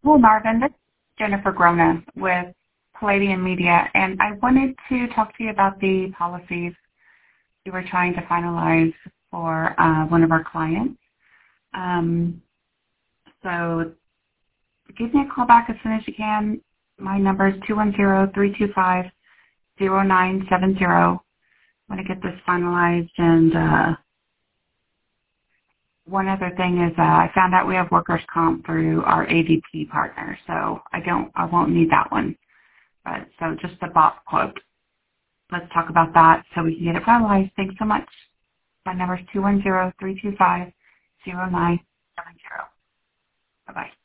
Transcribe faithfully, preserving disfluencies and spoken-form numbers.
Well, Marvin, this is Jennifer Grona with Palladium Media, and I wanted to talk to you about the policies we were trying to finalize for uh, one of our clients. Um, so give me a call back as soon as you can. My number is two one zero, three two five, zero nine seven zero. I want to get this finalized. And uh, one other thing is uh, I found out we have workers' comp through our A D P partner, so I don't, I won't need that one. But so just the B O P quote. Let's talk about that so we can get it finalized. Thanks so much. My number is two one zero, three two five, zero nine seven zero. Bye-bye.